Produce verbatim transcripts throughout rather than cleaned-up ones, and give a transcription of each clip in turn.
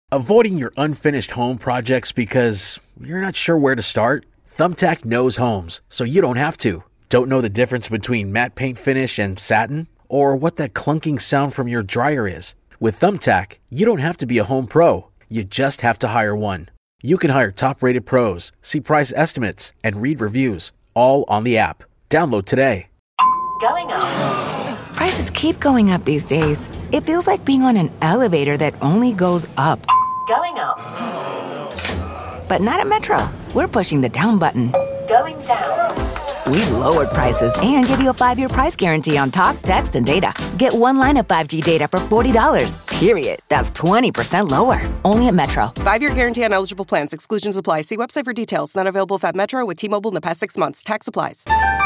Avoiding your unfinished home projects because you're not sure where to start? Thumbtack knows homes, so you don't have to. Don't know the difference between matte paint finish and satin? Or what that clunking sound from your dryer is? With Thumbtack, you don't have to be a home pro. You just have to hire one. You can hire top-rated pros, see price estimates, and read reviews, all on the app. Download today. Going up. Prices keep going up these days. It feels like being on an elevator that only goes up. Going up. But not at Metro. We're pushing the down button. Going down. We've lowered prices and give you a five-year price guarantee on talk, text, and data. Get one line of five G data for forty dollars, period. That's twenty percent lower. Only at Metro. Five-year guarantee on eligible plans. Exclusions apply. See website for details. Not available if at Metro with T-Mobile in the past six months. Tax applies.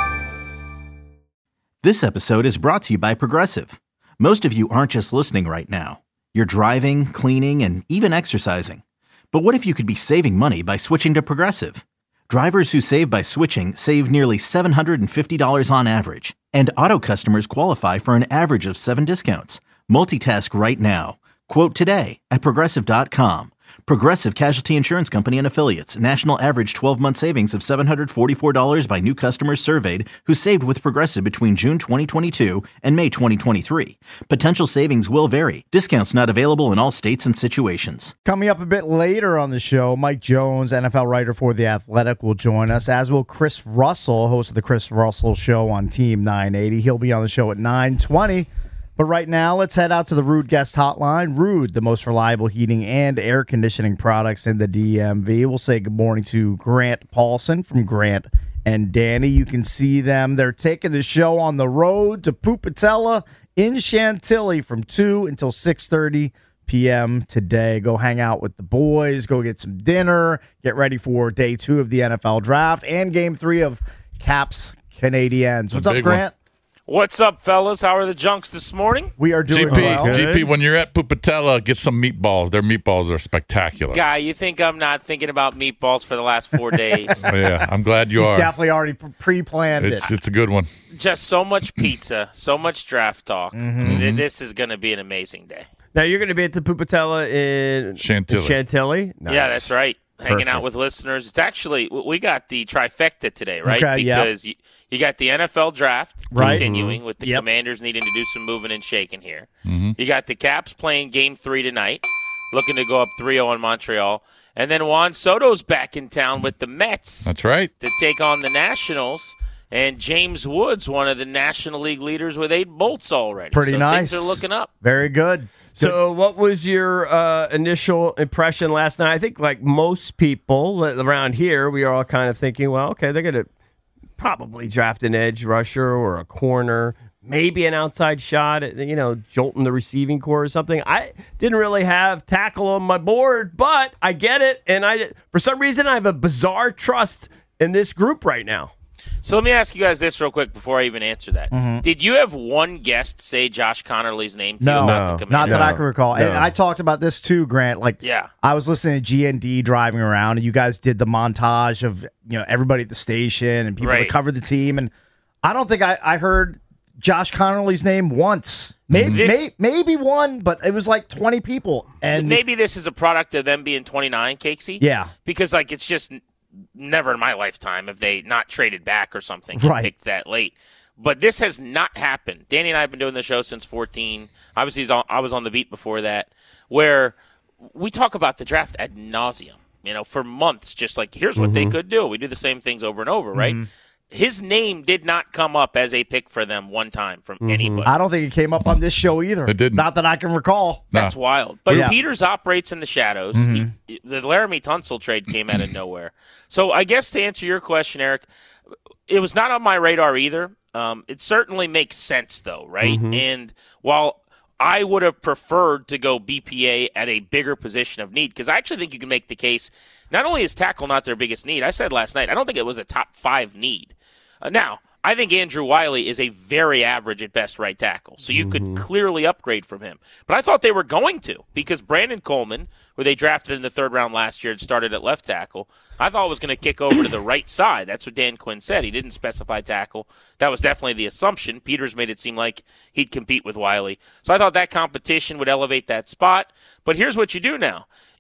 This episode is brought to you by Progressive. Most of you aren't just listening right now. You're driving, cleaning, and even exercising. But what if you could be saving money by switching to Progressive? Drivers who save by switching save nearly seven hundred fifty dollars on average. And auto customers qualify for an average of seven discounts. Multitask right now. Quote today at Progressive dot com. Progressive Casualty Insurance Company and Affiliates. National average twelve-month savings of seven hundred forty-four dollars by new customers surveyed who saved with Progressive between June twenty twenty-two and May twenty twenty-three. Potential savings will vary. Discounts not available in all states and situations. Coming up a bit later on the show, Mike Jones, N F L writer for The Athletic, will join us, as will Chris Russell, host of the Chris Russell Show on Team nine eighty. He'll be on the show at nine twenty. But right now, let's head out to the Ruud Guest Hotline. Ruud, the most reliable heating and air conditioning products in the D M V. We'll say good morning to Grant Paulson from Grant and Danny. You can see them. They're taking the show on the road to Pupatella in Chantilly from two until six thirty p.m. today. Go hang out with the boys. Go get some dinner. Get ready for day two of the N F L Draft and game three of Caps Canadiens. What's up, Grant? One. What's up, fellas? How are the junks this morning? We are doing G P, well. G P, when you're at Pupatella, get some meatballs. Their meatballs are spectacular. Guy, you think I'm not thinking about meatballs for the last four days? Yeah, I'm glad you He's are. definitely already pre-planned it's, it. It's a good one. Just so much pizza, so much draft talk. Mm-hmm. I mean, this is going to be an amazing day. Now, you're going to be at the Pupatella in Chantilly. in Chantilly? Nice. Yeah, that's right. Hanging Perfect. out with listeners. It's actually, we got the trifecta today, right? Okay, yep. Because you, you got the N F L draft Right. continuing Mm-hmm. with the Yep. Commanders needing to do some moving and shaking here. Mm-hmm. You got the Caps playing game three tonight, looking to go up three oh on Montreal. And then Juan Soto's back in town with the Mets That's right. to take on the Nationals. And James Woods, one of the National League leaders with eight bolts already. Pretty so nice. Things are looking up. Very good. So what was your uh, initial impression last night? I think like most people around here, we are all kind of thinking, well, okay, they're going to probably draft an edge rusher or a corner, maybe an outside shot, at, you know, jolting the receiving core or something. I didn't really have tackle on my board, but I get it. And I, for some reason, I have a bizarre trust in this group right now. So let me ask you guys this real quick before I even answer that. Mm-hmm. Did you have one guest say Josh Connerly's name to No, you about No. the not Commanders? that I can recall. No. And I talked about this too, Grant. Like, Yeah. I was listening to G N D driving around, and you guys did the montage of you know everybody at the station and people Right. that covered the team. And I don't think I, I heard Josh Connerly's name once. Maybe This- may, maybe one, but it was like twenty people. And Maybe this is a product of them being twenty-nine, Cakesy. Yeah. Because, like, it's just never in my lifetime have they not traded back or something and Right. picked that late. But this has not happened. Danny and I have been doing the show since fourteen. Obviously, he's on, I was on the beat before that, where we talk about the draft ad nauseum, you know, for months, just like, here's what they could do. We do the same things over and over, right? His name did not come up as a pick for them one time from anybody. I don't think it came up on this show either. It didn't. Not that I can recall. That's wild. But Yeah. Peters operates in the shadows. He, the Laramie Tunsil trade came out of nowhere. So I guess to answer your question, Eric, it was not on my radar either. Um, it certainly makes sense, though, right? And while I would have preferred to go B P A at a bigger position of need, because I actually think you can make the case, not only is tackle not their biggest need, I said last night, I don't think it was a top five need. Uh, now, I think Andrew Wiley is a very average at best right tackle, so you could clearly upgrade from him. But I thought they were going to, because Brandon Coleman, who they drafted in the third round last year and started at left tackle, I thought was going to kick over to the right side. That's what Dan Quinn said. He didn't specify tackle. That was definitely the assumption. Peters made it seem like he'd compete with Wiley. So I thought that competition would elevate that spot. But here's what you do now.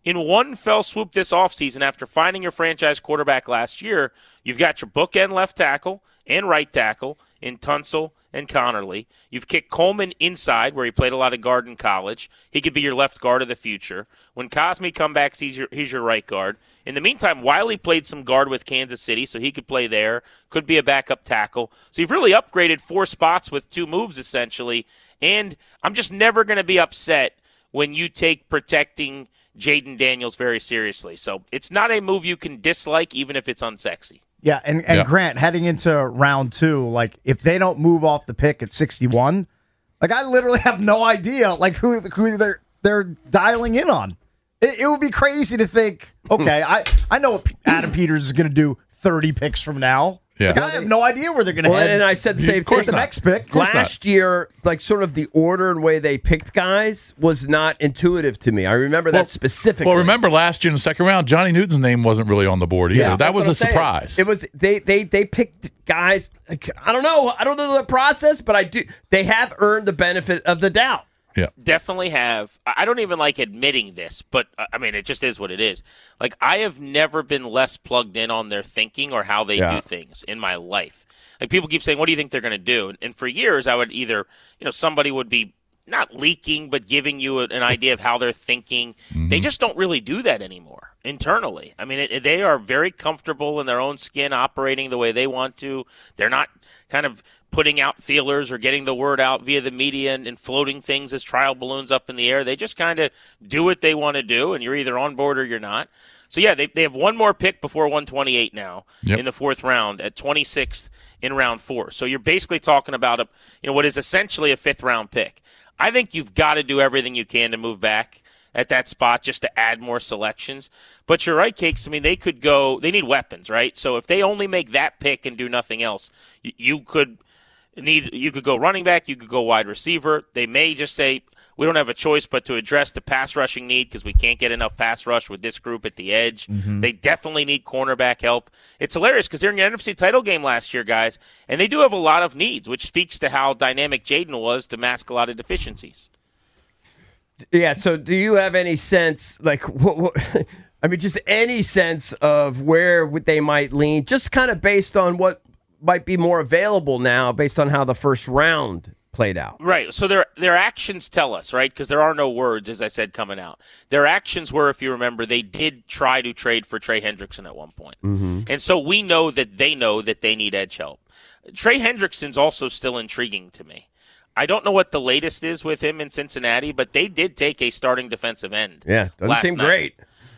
in one fell swoop this offseason, after finding your franchise quarterback last year, you've got your bookend left tackle and right tackle in Tunsil and Connerly. You've kicked Coleman inside, where he played a lot of guard in college. He could be your left guard of the future. When Cosme comes back, he's your, he's your right guard. In the meantime, Wiley played some guard with Kansas City, so he could play there. Could be a backup tackle. So you've really upgraded four spots with two moves, essentially. And I'm just never going to be upset when you take protecting Jaden Daniels very seriously. So it's not a move you can dislike, even if it's unsexy. Yeah, and, and Yeah. Grant, heading into round two, like, if they don't move off the pick at sixty-one, like, I literally have no idea, like, who who they're, they're dialing in on. It, it would be crazy to think, okay, I, I know what Adam Peters is going to do thirty picks from now. Yeah. Like, I have no idea where they're going to Well, head. and I said the Of same course thing. the not. next pick. course Last year, like sort of the order and way they picked guys was not intuitive to me. I remember that specifically. Well, remember last year in the second round, Johnny Newton's name wasn't really on the board either. Yeah. that That's was what a I'm saying. surprise. It was they they they picked guys. Like, I don't know. I don't know the process, but I do. They have earned the benefit of the doubt. yeah. Definitely have. I I don't even like admitting this, but uh, I mean, it just is what it is. Like, I have never been less plugged in on their thinking or how they Yeah. do things in my life. Like, people keep saying, what do you think they're going to do? And for years, I would either, you know, somebody would be not leaking, but giving you a, an idea of how they're thinking. They just don't really do that anymore internally. I mean, it, it- they are very comfortable in their own skin, operating the way they want to. They're not kind of putting out feelers or getting the word out via the media and, and floating things as trial balloons up in the air. They just kind of do what they want to do, and you're either on board or you're not. So, yeah, they, they have one more pick before one twenty-eight now Yep. in the fourth round at twenty-sixth in round four. So you're basically talking about a, you know, what is essentially a fifth round pick. I think you've got to do everything you can to move back at that spot just to add more selections. But you're right, Cakes. I mean, they could go – they need weapons, right? So if they only make that pick and do nothing else, you, you could need – you could go running back, you could go wide receiver. They may just say – we don't have a choice but to address the pass rushing need because we can't get enough pass rush with this group at the edge. They definitely need cornerback help. It's hilarious because they're in your N F C title game last year, guys, and they do have a lot of needs, which speaks to how dynamic Jaden was to mask a lot of deficiencies. Yeah. So, do you have any sense, like, what, what, I mean, just any sense of where would they might lean, just kind of based on what might be more available now, based on how the first round played out? Right. So their their actions tell us, right? Because there are no words, as I said, coming out. Their actions were, if you remember, they did try to trade for Trey Hendrickson at one point. Mm-hmm. And so we know that they know that they need edge help. Trey Hendrickson's also still intriguing to me. I don't know what the latest is with him in Cincinnati, but they did take a starting defensive end. Yeah. Doesn't last seem night. great.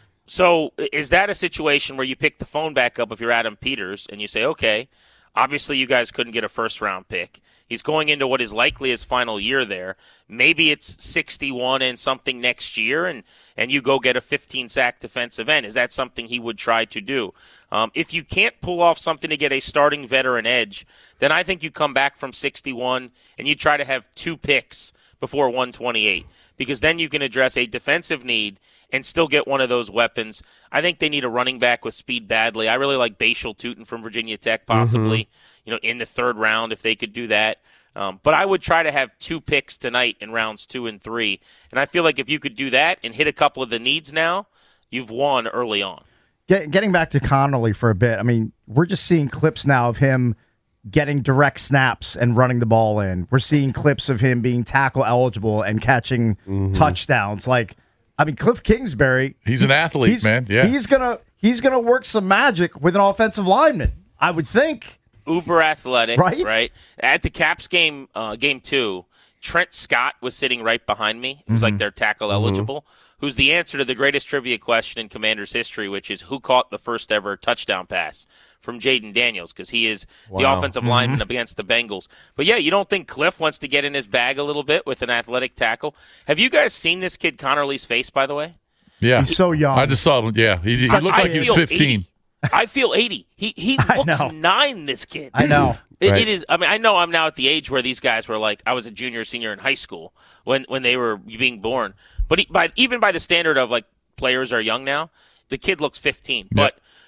So is that a situation where you pick the phone back up if you're Adam Peters and you say, okay, obviously you guys couldn't get a first-round pick. He's going into what is likely his final year there. Maybe it's sixty-one and something next year, and, and you go get a fifteen-sack defensive end. Is that something he would try to do? Um, if you can't pull off something to get a starting veteran edge, then I think you come back from sixty-one and you try to have two picks before one twenty-eight, because then you can address a defensive need and still get one of those weapons. I think they need a running back with speed badly. I really like Bashal Tutin from Virginia Tech, possibly, mm-hmm. you know, in the third round if they could do that. Um, but I would try to have two picks tonight in rounds two and three. And I feel like if you could do that and hit a couple of the needs now, you've won early on. Get, getting back to Connerly for a bit, I mean, we're just seeing clips now of him getting direct snaps and running the ball in. We're seeing clips of him being tackle eligible and catching mm-hmm. touchdowns. Like, I mean, Cliff Kingsbury, he's an athlete, he's, man. Yeah, he's gonna he's gonna work some magic with an offensive lineman, I would think. Uber athletic, right? Right. At the Caps game, uh, game two, Trent Scott was sitting right behind me. It was Mm-hmm. like they're tackle eligible. Mm-hmm. Who's the answer to the greatest trivia question in Commanders history, which is who caught the first ever touchdown pass from Jaden Daniels, because he is Wow. the offensive mm-hmm. lineman against the Bengals. But, yeah, you don't think Cliff wants to get in his bag a little bit with an athletic tackle? Have you guys seen this kid Connerly's face, by the way? Yeah. He's so young. I just saw him. Yeah, he, he Such looked a like he was feel fifteen. eighty. I feel eighty. He he I looks know. nine, this kid. I know. It, Right. it is. I mean, I know I'm now at the age where these guys were like, I was a junior, senior in high school when, when they were being born. But he, by even by the standard of like players are young now, the kid looks fifteen. Yeah. But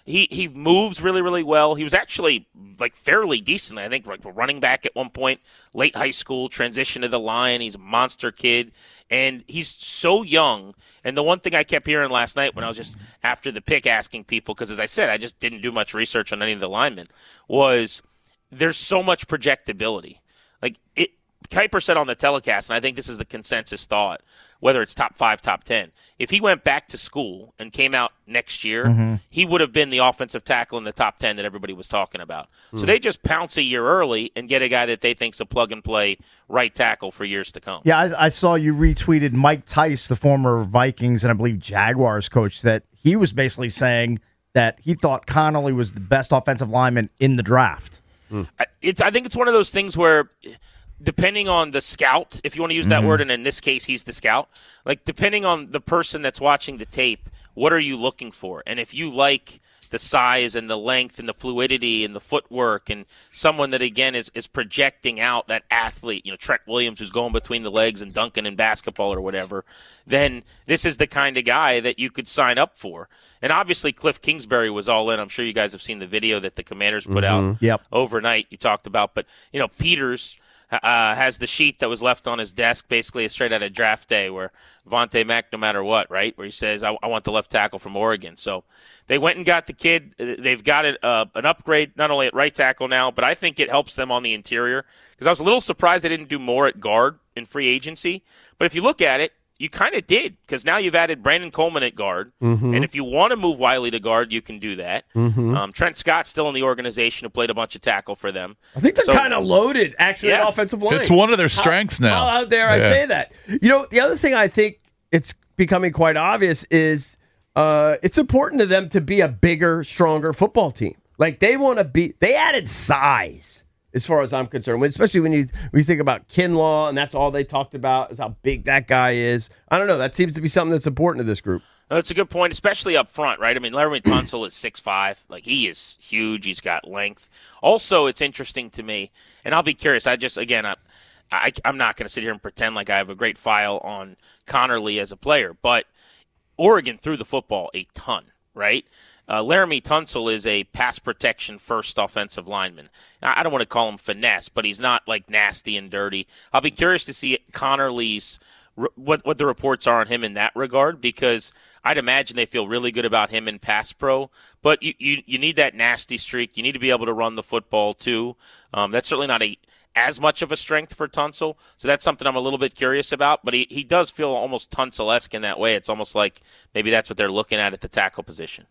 he he moves really, really well. He was actually like fairly decent. I think like running back at one point, late high school, transition to the line. He's a monster kid, and he's so young. And the one thing I kept hearing last night when I was just after the pick asking people, because as I said, I just didn't do much research on any of the linemen, was there's so much projectability. Like it, Kuiper said on the telecast, and I think this is the consensus thought, whether it's top five, top ten. If he went back to school and came out next year, mm-hmm. he would have been the offensive tackle in the top ten that everybody was talking about. Mm. So they just pounce a year early and get a guy that they think's a plug-and-play right tackle for years to come. Yeah, I, I saw you retweeted Mike Tice, the former Vikings and I believe Jaguars coach, that he was basically saying that he thought Connolly was the best offensive lineman in the draft. Mm. I, it's, I think it's one of those things where – depending on the scout, if you want to use that mm-hmm. word, and in this case, he's the scout, like depending on the person that's watching the tape, what are you looking for? And if you like the size and the length and the fluidity and the footwork and someone that, again, is, is projecting out that athlete, you know, Trent Williams who's going between the legs and dunking in basketball or whatever, then this is the kind of guy that you could sign up for. And obviously Cliff Kingsbury was all in. I'm sure you guys have seen the video that the Commanders put mm-hmm. out yep. overnight you talked about. But, you know, Peters – Uh, has the sheet that was left on his desk, basically straight out of draft day, where Vontae Mack, no matter what, right, where he says, I, I want the left tackle from Oregon. So they went and got the kid. They've got it, uh, an upgrade not only at right tackle now, but I think it helps them on the interior, because I was a little surprised they didn't do more at guard in free agency. But if you look at it, you kind of did, because now you've added Brandon Coleman at guard. Mm-hmm. And if you want to move Wiley to guard, you can do that. Mm-hmm. Um, Trent Scott's still in the organization, who played a bunch of tackle for them. I think they're so, kind of loaded, actually, yeah. at offensive line. It's one of their strengths how, now. How out there yeah. I say that. You know, the other thing I think it's becoming quite obvious is uh, it's important to them to be a bigger, stronger football team. Like, they want to be – they added size. As far as I'm concerned, especially when you when you think about Kinlaw, and that's all they talked about is how big that guy is. I don't know. That seems to be something that's important to this group. No, that's a good point, especially up front, right? I mean, Laremy Tunsil is six five. Like, he is huge. He's got length. Also, it's interesting to me, and I'll be curious. I just, again, I, I, I'm not going to sit here and pretend like I have a great file on Connerly as a player, but Oregon threw the football a ton, right? Uh, Laremy Tunsil is a pass protection first offensive lineman. I don't want to call him finesse, but he's not like nasty and dirty. I'll be curious to see Connerly's what what the reports are on him in that regard, because I'd imagine they feel really good about him in pass pro. But you you, you need that nasty streak. You need to be able to run the football too. Um, that's certainly not a as much of a strength for Tunsil, so that's something I'm a little bit curious about. But he, he does feel almost Tunsil-esque in that way. It's almost like maybe that's what they're looking at at the tackle position.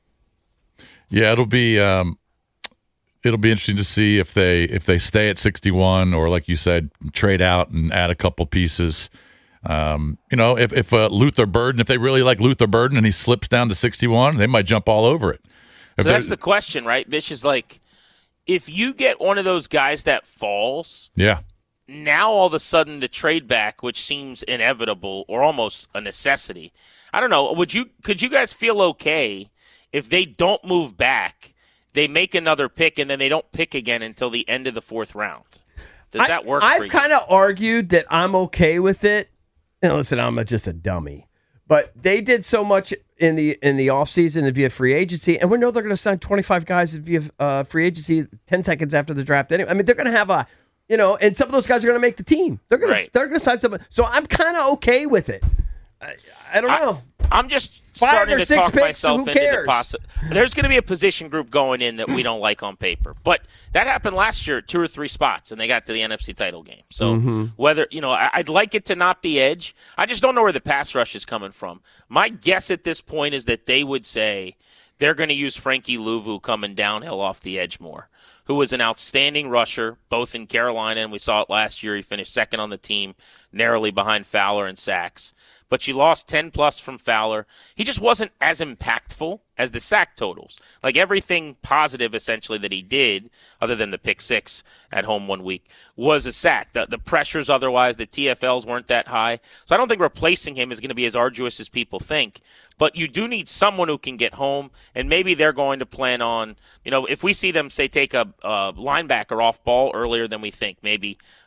Yeah, it'll be um, it'll be interesting to see if they if they stay at sixty-one, or like you said, trade out and add a couple pieces. Um, you know, if if uh, Luther Burden, if they really like Luther Burden and he slips down to sixty-one, they might jump all over it. If so that's the question, right? Bish is like, if you get one of those guys that falls, yeah. Now all of a sudden the trade back, which seems inevitable or almost a necessity. I don't know. Would you? Could you guys feel okay if they don't move back, they make another pick, and then they don't pick again until the end of the fourth round? Does I, that work I've for you? kind of argued that I'm okay with it. You know, listen, I'm a, just a dummy. But they did so much in the in the offseason via free agency, and we know they're going to sign twenty-five guys via uh, free agency ten seconds after the draft anyway. I mean, they're going to have a, you know, and some of those guys are going to make the team. They're going right. to they're going to sign some. So I'm kind of okay with it. I, I don't know. I, I'm just Five starting or to six talk picks, myself who into cares? the possibility. There's going to be a position group going in that we don't like on paper. But that happened last year at two or three spots, and they got to the N F C title game. So mm-hmm. whether, you know, I, I'd like it to not be edge. I just don't know where the pass rush is coming from. My guess at this point is that they would say they're going to use Frankie Louvu coming downhill off the edge more, who was an outstanding rusher, both in Carolina, and we saw it last year. He finished second on the team, narrowly behind Fowler in sacks. But you lost ten plus from Fowler. He just wasn't as impactful as the sack totals. Like everything positive, essentially, that he did, other than the pick six at home one week, was a sack. The, the pressures otherwise, the T F Ls weren't that high. So I don't think replacing him is going to be as arduous as people think. But you do need someone who can get home, and maybe they're going to plan on, you know, if we see them, say, take a, a linebacker off ball earlier than we think, maybe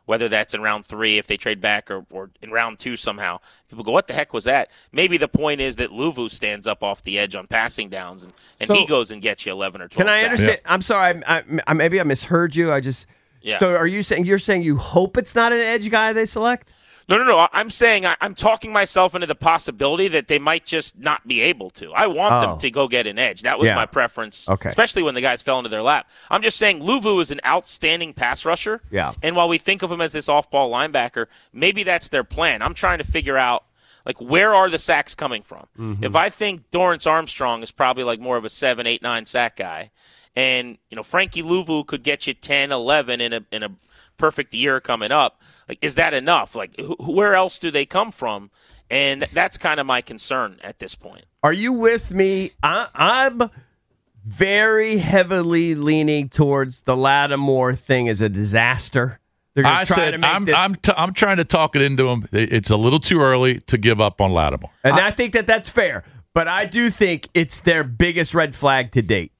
whether that's in round three if they trade back or, or in round two somehow. People go, what the heck was that? Maybe the point is that Luvu stands up off the edge on passing downs, and, and So, he goes and gets you eleven or twelve Can I sacks. understand? I'm sorry. I, I, maybe I misheard you. I just. Yeah. So are you saying you're saying you hope it's not an edge guy they select? No, no, no. I'm saying I, I'm talking myself into the possibility that they might just not be able to. I want Oh. them to go get an edge. That was Yeah. my preference, Okay. especially when the guys fell into their lap. I'm just saying Luvu is an outstanding pass rusher. Yeah. And while we think of him as this off-ball linebacker, maybe that's their plan. I'm trying to figure out, like, where are the sacks coming from? Mm-hmm. If I think Dorrance Armstrong is probably like more of a seven, eight, nine sack guy, and, you know, Frankie Luvu could get you ten, eleven in a in a perfect year coming up, like, is that enough? Like, wh- where else do they come from? And that's kind of my concern at this point. Are you with me? I, I'm very heavily leaning towards the Lattimore thing as a disaster. They're going I to try said to make I'm this, I'm t- I'm trying to talk it into him. It's a little too early to give up on Lattimore. and I, I think that that's fair. But I do think it's their biggest red flag to date.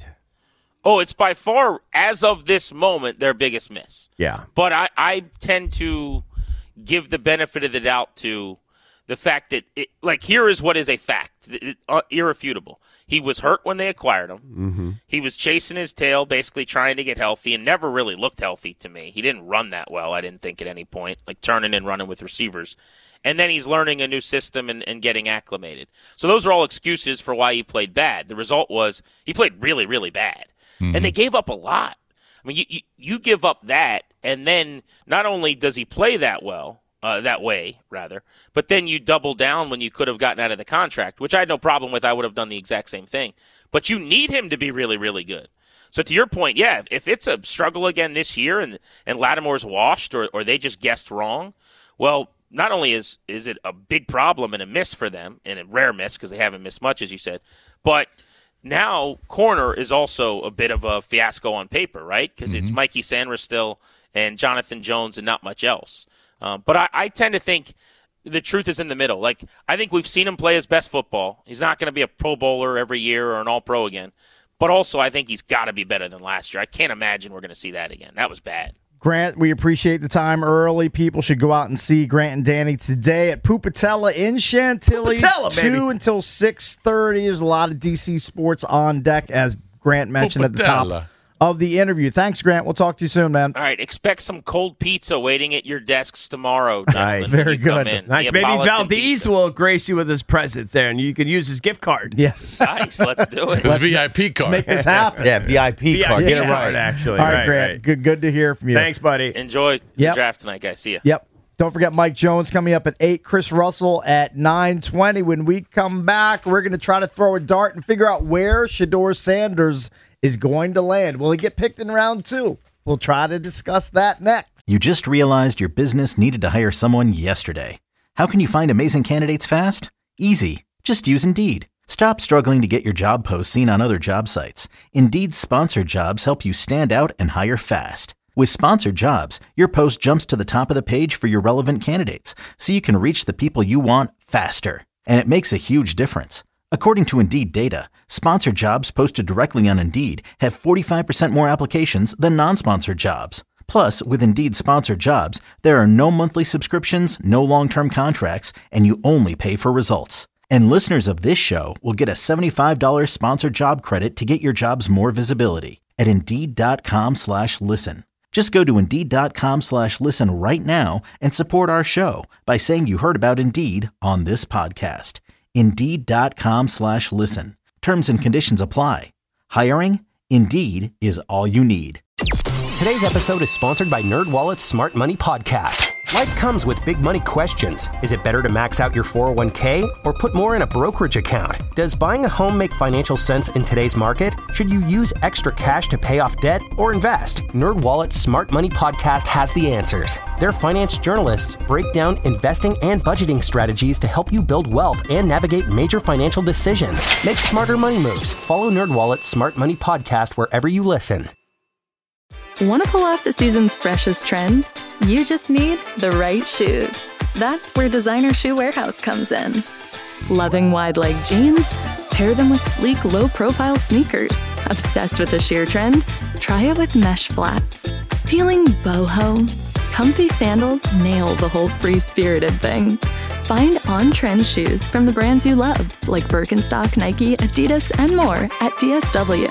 Oh, it's by far, as of this moment, their biggest miss. Yeah. But I, I tend to give the benefit of the doubt to the fact that, it, like, here is what is a fact, it, uh, irrefutable. He was hurt when they acquired him. Mm-hmm. He was chasing his tail, basically trying to get healthy, and never really looked healthy to me. He didn't run that well, I didn't think, at any point, like turning and running with receivers. And then he's learning a new system and, and getting acclimated. So those are all excuses for why he played bad. The result was he played really, really bad. Mm-hmm. And they gave up a lot. I mean, you, you, you give up that, and then not only does he play that well, uh, that way, rather, but then you double down when you could have gotten out of the contract, which I had no problem with. I would have done the exact same thing. But you need him to be really, really good. So to your point, yeah, if, if it's a struggle again this year and, and Lattimore's washed or, or they just guessed wrong, well, not only is, is it a big problem and a miss for them, and a rare miss because they haven't missed much, as you said, but now corner is also a bit of a fiasco on paper, right? Because Mm-hmm. it's Mikey Sanders still and Jonathan Jones and not much else. Um, but I, I tend to think the truth is in the middle. Like, I think we've seen him play his best football. He's not going to be a Pro Bowler every year or an All-Pro again. But also, I think he's got to be better than last year. I can't imagine we're going to see that again. That was bad. Grant, we appreciate the time early. People should go out and see Grant and Danny today at Pupatella in Chantilly. Pupatella, baby. two until six thirty. There's a lot of D C sports on deck, as Grant mentioned at the Pupatella. top of the interview. Thanks, Grant. We'll talk to you soon, man. All right, expect some cold pizza waiting at your desks tomorrow, gentlemen. Nice. when Very you come good. in. Nice. Maybe Neapolitan Valdez pizza. will grace you with his presence there, and you can use his gift card. Yes. Nice, let's do it. His V I P Let's card. make this happen. Yeah, V I P card. V I P Get it card, right. actually. All right, Right, Grant. right. Good, good to hear from you. Thanks, buddy. Enjoy the Yep. draft tonight, guys. See ya. Yep. Don't forget Mike Jones coming up at eight, Chris Russell at nine twenty. When we come back, we're going to try to throw a dart and figure out where Shedeur Sanders is going to land. Will he get picked in round two? We'll try to discuss that next. You just realized your business needed to hire someone yesterday. How can you find amazing candidates fast? Easy. Just use Indeed. Stop struggling to get your job posts seen on other job sites. Indeed's sponsored jobs help you stand out and hire fast. With sponsored jobs, your post jumps to the top of the page for your relevant candidates, so you can reach the people you want faster. And it makes a huge difference. According to Indeed data, sponsored jobs posted directly on Indeed have forty-five percent more applications than non-sponsored jobs. Plus, with Indeed sponsored jobs, there are no monthly subscriptions, no long-term contracts, and you only pay for results. And listeners of this show will get a seventy-five dollars sponsored job credit to get your jobs more visibility at Indeed.com slash listen. Just go to Indeed.com slash listen right now and support our show by saying you heard about Indeed on this podcast. Indeed.com slash listen. Terms and conditions apply. Hiring? Indeed is all you need. Today's episode is sponsored by NerdWallet's Smart Money Podcast. Life comes with big money questions. Is it better to max out your four oh one k or put more in a brokerage account? Does buying a home make financial sense in today's market? Should you use extra cash to pay off debt or invest? NerdWallet's Smart Money Podcast has the answers. Their finance journalists break down investing and budgeting strategies to help you build wealth and navigate major financial decisions. Make smarter money moves. Follow NerdWallet's Smart Money Podcast wherever you listen. Want to pull off the season's freshest trends? You just need the right shoes. That's where Designer Shoe Warehouse comes in. Loving wide leg jeans? Pair them with sleek, low-profile sneakers. Obsessed with the sheer trend? Try it with mesh flats. Feeling boho? comfy sandals nail the whole free-spirited thing. Find on-trend shoes from the brands you love, like Birkenstock, Nike, Adidas, and more at D S W.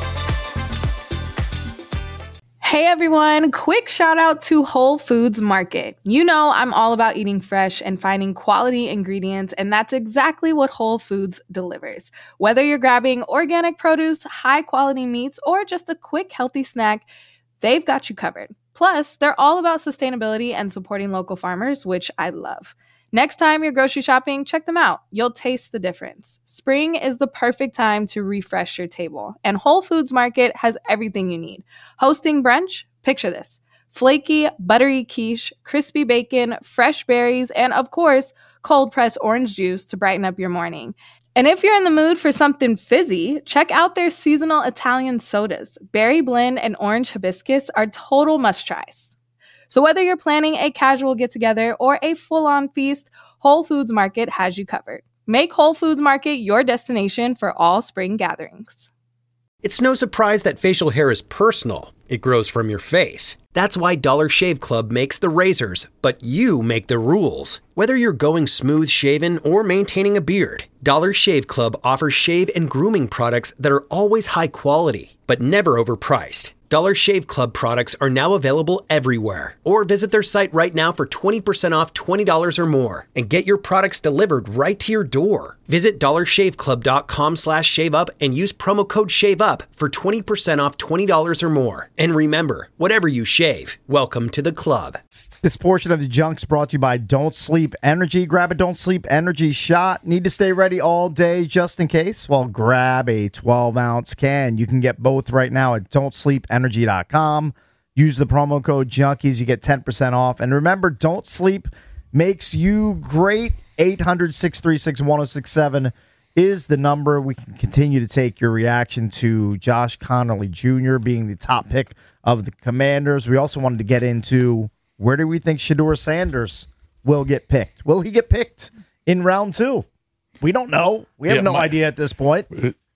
Hey everyone, quick shout out to Whole Foods Market. You know I'm all about eating fresh and finding quality ingredients, and that's exactly what Whole Foods delivers. Whether you're grabbing organic produce, high quality meats, or just a quick healthy snack, they've got you covered. Plus, they're all about sustainability and supporting local farmers, which I love. Next time you're grocery shopping, check them out. You'll taste the difference. Spring is the perfect time to refresh your table, and Whole Foods Market has everything you need. Hosting brunch? Picture this. Flaky, buttery quiche, crispy bacon, fresh berries, and of course, cold-pressed orange juice to brighten up your morning. And if you're in the mood for something fizzy, check out their seasonal Italian sodas. Berry blend and orange hibiscus are total must-tries. So whether you're planning a casual get-together or a full-on feast, Whole Foods Market has you covered. Make Whole Foods Market your destination for all spring gatherings. It's no surprise that facial hair is personal. It grows from your face. That's why Dollar Shave Club makes the razors, but you make the rules. Whether you're going smooth shaven or maintaining a beard, Dollar Shave Club offers shave and grooming products that are always high quality, but never overpriced. Dollar Shave Club products are now available everywhere. Or visit their site right now for twenty percent off twenty dollars or more and get your products delivered right to your door. Visit dollarshaveclub.com slash shave up and use promo code SHAVEUP for twenty percent off twenty dollars or more. And remember, whatever you shave, welcome to the club. This portion of the Junk's brought to you by Don't Sleep Energy. Grab a Don't Sleep Energy shot. Need to stay ready all day just in case? Well, grab a twelve ounce can. You can get both right now at don't sleep energy dot com. Use the promo code Junkies. You get ten percent off. And remember, Don't Sleep makes you great. eight hundred, six three six, one oh six seven is the number. We can continue to take your reaction to Josh Connolly Junior being the top pick of the Commanders. We also wanted to get into where do we think Shedeur Sanders will get picked? Will he get picked in round two? We don't know. We have Yeah, no Mike- idea at this point.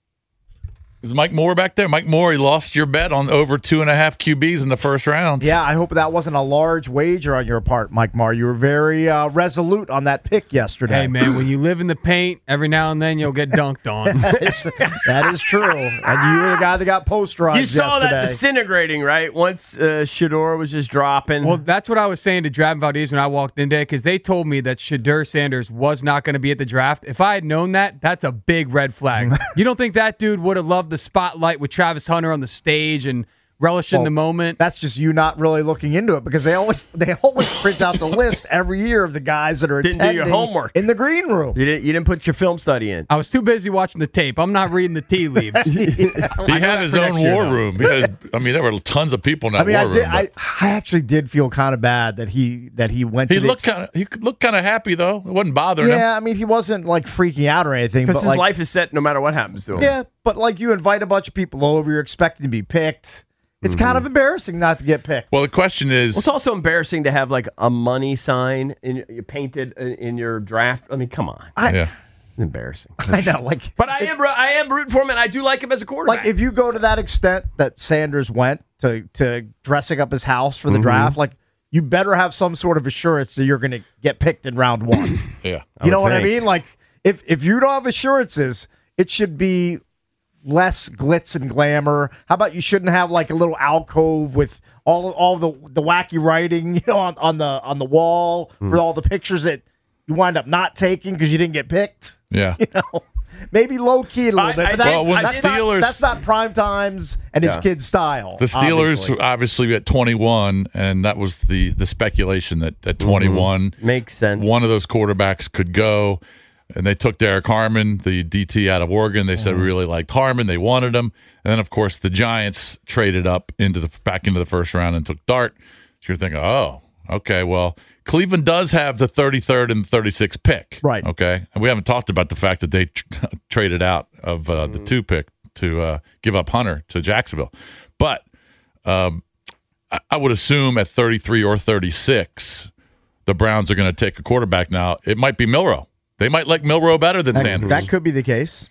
Is Mike Moore back there? Mike Moore, he lost your bet on over two and a half Q Bs in the first round. Yeah, I hope that wasn't a large wager on your part, Mike Marr. You were very uh, resolute on that pick yesterday. Hey, man, when you live in the paint, every now and then you'll get dunked on. that, is, that is true. And you were the guy that got posterized You saw yesterday. that disintegrating, right? Once uh, Shedeur was just dropping. Well, that's what I was saying to Dravin Valdez when I walked in there, because they told me that Shedeur Sanders was not going to be at the draft. If I had known that, that's a big red flag. You don't think that dude would have loved the spotlight with Travis Hunter on the stage and relish Well, in the moment? That's just you not really looking into it, because they always they always print out the list every year of the guys that are Didn't do attending your homework. in the green room. You didn't, you didn't put your film study in. I was too busy watching the tape. I'm not reading the tea leaves. He had his own war room. He had his, I mean, there were tons of people in that I mean, war I did. room. I, I actually did feel kind of bad that he that he went. He to the looked kind of he looked kind of happy though. It wasn't bothering him. Yeah, I mean, he wasn't like freaking out or anything. Because But his like, life is set no matter what happens to him. yeah, but like you invite a bunch of people over, you're expecting to be picked. It's kind of embarrassing not to get picked. Well, the question is, Well, it's also embarrassing to have like a money sign in, you painted in, in your draft. I mean, come on. I, yeah. Embarrassing. I know, like, But I am I am rooting for him, and I do like him as a quarterback. like if you go to that extent that Sanders went to to dressing up his house for the Mhm. draft, like you better have some sort of assurance that you're going to get picked in round one. Yeah, you know would what I think. mean? Like if if you don't have assurances, it should be less glitz and glamour. How about you shouldn't have like a little alcove with all all the the wacky writing, you know, on, on the on the wall Hmm. for all the pictures that you wind up not taking because you didn't get picked. Yeah. You know, maybe low key a little I- bit. I But that's, Well, when that's the not, Steelers- that's not prime times and his Yeah. kid's style. The Steelers obviously. obviously at twenty-one, and that was the the speculation that at twenty-one Makes sense. one of those quarterbacks could go. And they took Derek Harmon, the D T out of Oregon. They said we really liked Harmon. They wanted him. And then, of course, the Giants traded up into the back into the first round and took Dart. So you're thinking, oh, okay, well, Cleveland does have the thirty-third and thirty-sixth pick. Right. Okay. And we haven't talked about the fact that they tr- traded out of uh, the two pick to uh, give up Hunter to Jacksonville. But um, I, I would assume at thirty-three or thirty-six, the Browns are going to take a quarterback now. It might be Milroe. They might like Milroe better than that, Sanders. that could be the case.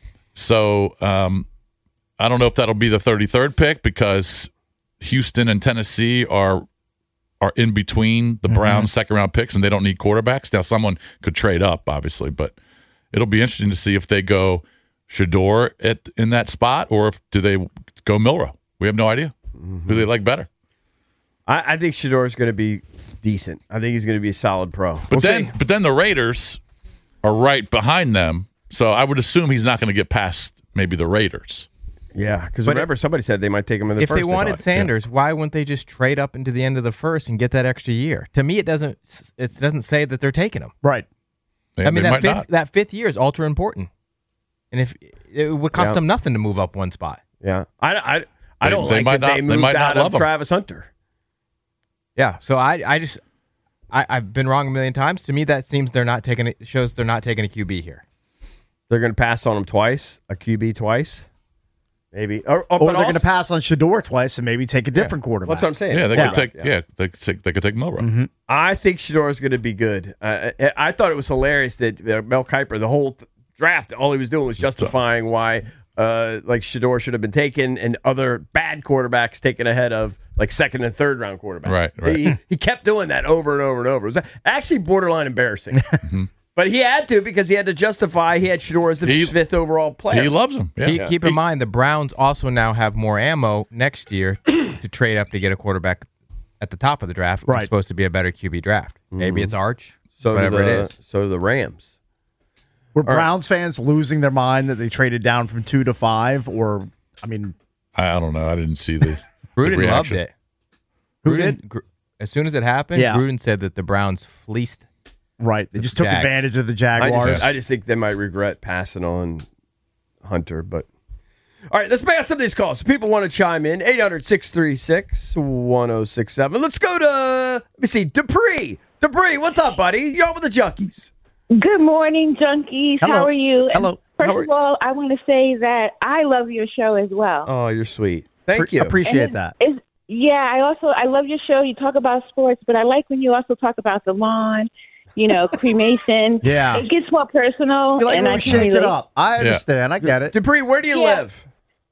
So um, I don't know if that'll be the thirty-third pick because Houston and Tennessee are are in between the Mm-hmm. Browns' second round picks, and they don't need quarterbacks. Now, someone could trade up, obviously, but it'll be interesting to see if they go Shador at in that spot, or if do they go Milroe. We have no idea Mm-hmm. who they like better. I, I think Shador is going to be decent. I think he's going to be a solid pro. But We'll then, see. but then the Raiders are right behind them, so I would assume he's not going to get past maybe the Raiders. Yeah, because But remember, somebody said they might take him in the If first. they wanted thought. Sanders, why wouldn't they just trade up into the end of the first and get that extra year? To me, it doesn't. It doesn't say that they're taking him. Right. They, I mean, they that might fifth, not. that fifth year is ultra important, and if it would cost Yeah. them nothing to move up one spot. Yeah, I, I, I They- don't they like might that not- they they moved might not out love of him. Travis Hunter. Yeah, so I, I just, I, I've been wrong a million times. To me, that seems they're not taking it. Shows they're not taking a Q B here. They're going to pass on him twice, a Q B twice, maybe. Or, or, Or but they're going also- to pass on Shador twice and maybe take a different quarterback. That's what I'm saying. Yeah, they Yeah. could take. Yeah. Yeah, they could take. They could take Milroe. Mm-hmm. I think Shador is going to be good. Uh, I, I thought it was hilarious that uh, Mel Kiper, the whole th- draft, all he was doing was justifying why, uh, like Shador should have been taken and other bad quarterbacks taken ahead of like second and third round quarterbacks. Right, right. He, he kept doing that over and over and over. It was actually borderline embarrassing. But he had to because he had to justify he had Shador as the He- fifth overall player. He loves him. Yeah. Keep, keep in mind, the Browns also now have more ammo next year to trade up to get a quarterback at the top of the draft. Right. It's supposed to be a better Q B draft. Maybe it's Arch, so do whatever the, it is. So do the Rams. Were Browns fans losing their mind that they traded down from two to five? Or, I mean, I, I don't know. I didn't see the. Gruden the loved reaction. it. Who Gruden, did? Gr- as soon as it happened, Yeah. Gruden said that the Browns fleeced. right. They just took Jags. advantage of the I Jaguars. just, I just think they might regret passing on Hunter. But all right, let's make out some of these calls. People want to chime in. eight hundred, six three six, one oh six seven. Let's go to, let me see, Dupree. Dupree, what's up, buddy? You're on with the Junkies. Good morning, junkies. Hello. How are you? And Hello. First How are- of all, I want to say that I love your show as well. Oh, you're sweet. Thank Pre- you. Appreciate And that. it's- yeah, I also I love your show. You talk about sports, but I like when you also talk about the lawn, you know, cremation. Yeah. It gets more personal. You like and when I we can shake it relate. up. I understand. I get it. Dupree, where do you Yeah. live?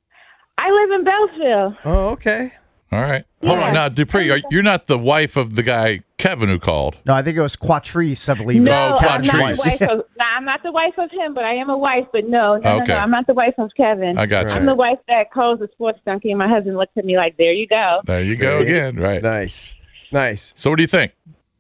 I live in Beltsville. Oh, okay. All right. Hold Yeah. on. Now, Dupree, are, you're not the wife of the guy Kevin who called. No, I think it was Quatrice, I believe. No, is Oh, I'm Kevin's not the Quatrice. wife of. Nah, I'm not the wife of him, but I am a wife. But no, no, no, Okay. no, I'm not the wife of Kevin. I got you. I'm the wife that calls the sports junkie, and my husband looks at me like, "There you go." There you go again. Right. Nice. Nice. So, what do you think?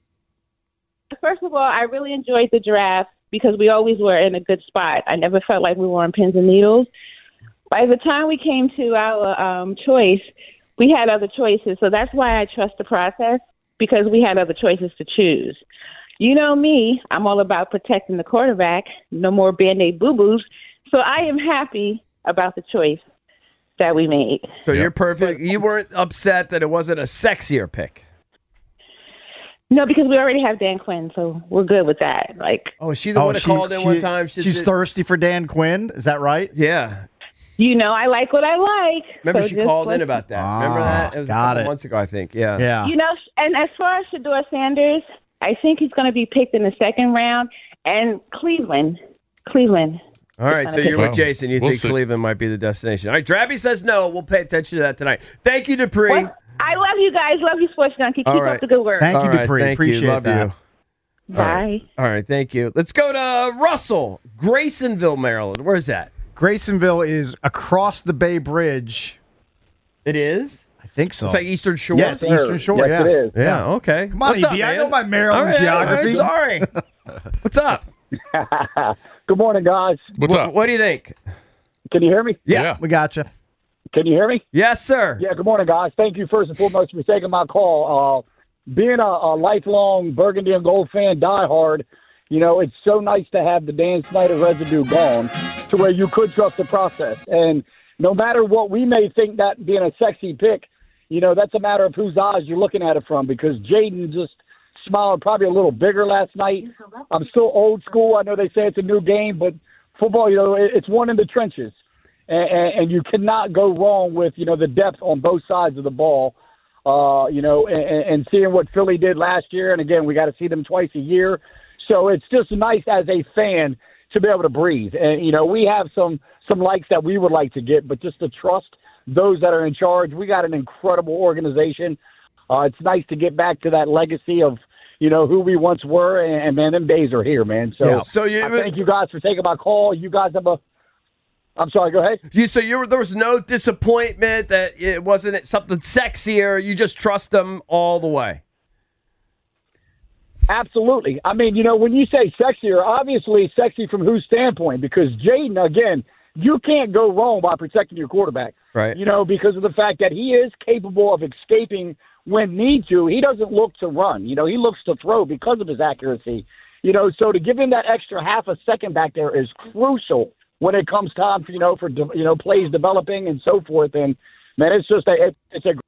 First of all, I really enjoyed the draft because we always were in a good spot. I never felt like we were on pins and needles. By the time we came to our um, choice, we had other choices. So that's why I trust the process, because we had other choices to choose. You know me, I'm all about protecting the quarterback. No more Band-Aid boo-boos. So I am happy about the choice that we made. So you're perfect. You weren't upset that it wasn't a sexier pick. No, because we already have Dan Quinn, so we're good with that. Like, Oh, is she the one that she- called in she- one time? She she's did- thirsty for Dan Quinn. Is that right? Yeah. you know, I like what I like. Remember so she just called in listen. about that. Remember that? It was a got couple it. months ago, I think. Yeah. Yeah. You know, and as far as Shador Sanders, I think he's going to be picked in the second round. And Cleveland, Cleveland. All right, so you're Well, with Jason. You we'll think see. Cleveland might be the destination. All right, Drabby says no. We'll pay attention to that tonight. Thank you, Dupree. Well, I love you guys. Love you, Sports Junkie. Keep All right. up the good work. Thank you, All right, Dupree. thank you. Appreciate Love that. you. Bye. All right, thank you. Let's go to Russell, Graysonville, Maryland. Where's that? Graysonville is across the Bay Bridge. It is? I think so. It's like Eastern Shore? Yes, Eastern Shore. Yes, yeah. it is. Yeah, okay. Come on, What's E up, B, I man? know my Maryland All right, geography. all right, sorry. What's up? Good morning, guys. What's Wh- up? What do you think? Can you hear me? Yeah. We got you. Can you hear me? Yes, sir. Yeah, good morning, guys. Thank you first and foremost for taking my call. Uh, being a, a lifelong Burgundy and Gold fan, diehard, you know, it's so nice to have the Dan Snyder residue gone to where you could trust the process. And no matter what we may think that being a sexy pick, you know, that's a matter of whose eyes you're looking at it from, because Jaden just smiled probably a little bigger last night. I'm still old school. I know they say it's a new game, but football, you know, it, it's one in the trenches. And, and, and you cannot go wrong with, you know, the depth on both sides of the ball, uh, you know, and, and seeing what Philly did last year. And, again, we got to see them twice a year. So it's just nice as a fan to be able to breathe. And, you know, we have some some likes that we would like to get, but just to trust those that are in charge. We got an incredible organization. Uh, it's nice to get back to that legacy of, you know, who we once were, and, and man, them days are here, man. So, Yeah. So you- I thank you guys for taking my call. You guys have a I'm sorry, go ahead. You so you were, there was no disappointment that it wasn't something sexier. You just trust them all the way. Absolutely. I mean, you know, when you say sexier, obviously sexy from whose standpoint? Because Jaden, again, you can't go wrong by protecting your quarterback. Right. You know, because of the fact that he is capable of escaping when need to. He doesn't look to run. You know, he looks to throw because of his accuracy. You know, so to give him that extra half a second back there is crucial when it comes time for, you know, for, you know, plays developing and so forth. And, man, it's just a, it, it's a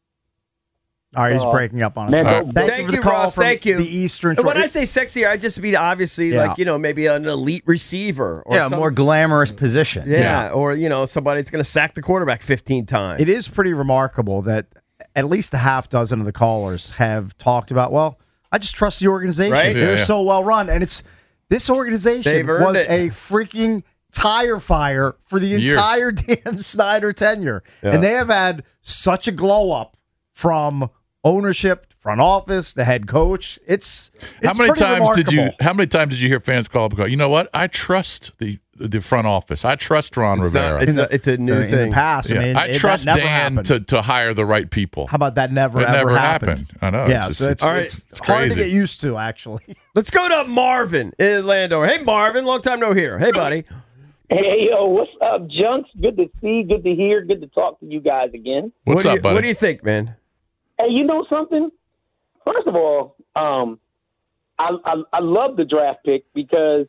All right, he's Uh, breaking up on us. man, All right. go- Thank, Thank you for the you, call Ross. from Thank you. the Eastern And when Shore. I say sexier, I just mean obviously Yeah. like, you know, maybe an elite receiver. Or yeah, a some- more glamorous position. Yeah, or, you know, somebody that's going to sack the quarterback fifteen times. It is pretty remarkable that at least a half dozen of the callers have talked about, well, I just trust the organization. Right? They're Yeah, yeah. so well run. And it's this organization They've earned was it. a freaking tire fire for the Years. entire Dan Snyder tenure. Yeah. And they have had such a glow up from ownership, front office, the head coach. It's, it's How many pretty times did you? remarkable. How many times did you hear fans call up and go, "You know what? I trust the the front office. I trust Ron It's not- Rivera. it's, a, it's a new in thing. the past? I Yeah, mean, I it- trust that never Dan happened. to, to hire the right people. How about that never, It ever never happened? happened. I know. Yeah, It's just- so it's, All right. it's, It's hard to crazy. get used to, actually. Let's go to Marvin in Landover. Hey, Marvin, long time no hear. Hey, buddy. Hey, yo, what's up, Junks? Good to see, good to hear, good to talk to you guys again. What's what up, do you, buddy? What do you think, man? Hey, you know something? First of all, um, I, I I love the draft pick because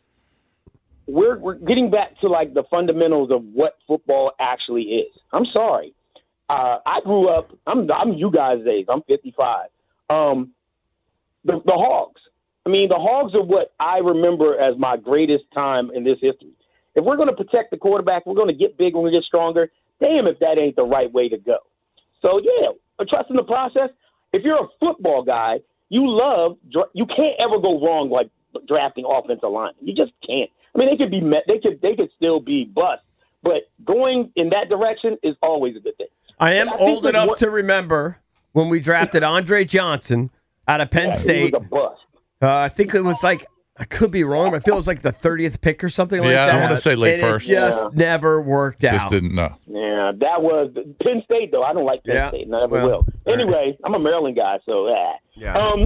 we're we're getting back to like the fundamentals of what football actually is. I'm sorry, uh, I grew up. I'm I'm you guys' age. I'm fifty-five. Um, the the Hogs. I mean, the Hogs are what I remember as my greatest time in this history. If we're going to protect the quarterback, we're going to get big, we're going to get stronger. Damn, if that ain't the right way to go. So yeah, trust in the process. If you're a football guy, you love you can't ever go wrong like drafting offensive line. You just can't. I mean, they could be met, they could they could still be bust, but going in that direction is always a good thing. I am I think old that enough what- to remember when we drafted Andre Johnson out of Penn Yeah, State. He was a bust. Uh, I think it was like, I could be wrong, but I feel it was like the thirtieth pick or something like Yeah, I that. wanna say late And first. It just Yeah. never worked out. Just didn't know. Yeah, that was Penn State though. I don't like Penn Yeah, State, and I never well, will. Anyway, I'm a Maryland guy, so ah. Yeah. Um,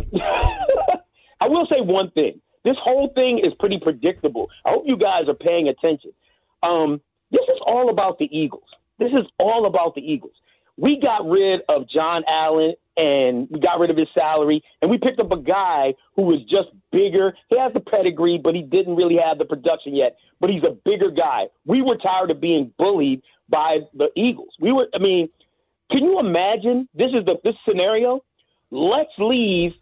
I will say one thing. This whole thing is pretty predictable. I hope you guys are paying attention. Um, this is all about the Eagles. This is all about the Eagles. We got rid of John Allen, and we got rid of his salary, and we picked up a guy who was just bigger. He has the pedigree, but he didn't really have the production yet. But he's a bigger guy. We were tired of being bullied by the Eagles. We were. I mean, can you imagine? This is the this scenario. Let's leave